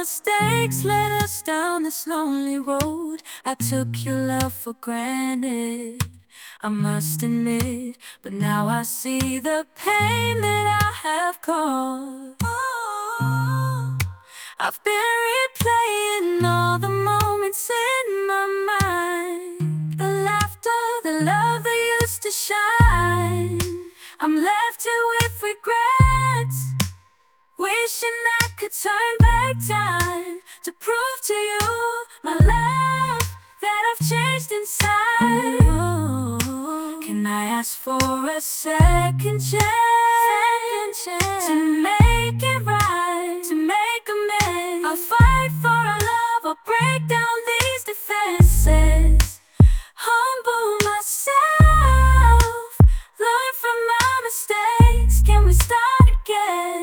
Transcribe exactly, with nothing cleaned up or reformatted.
mistakes led us down this lonely road. I took your love for granted, I must admit, but now I see the pain that I have caused. Oh, I've been replaying all the moments in my mind, the laughter, the love that used to shine. I'm left here with regrets, wishing I could turn back time to prove to you, my love, that I've changed inside. Oh, can I ask for a second chance, second chance to make it right, to make amends? I'll fight for our love, I'll break down these defenses, humble myself, learn from my mistakes. Can we start again?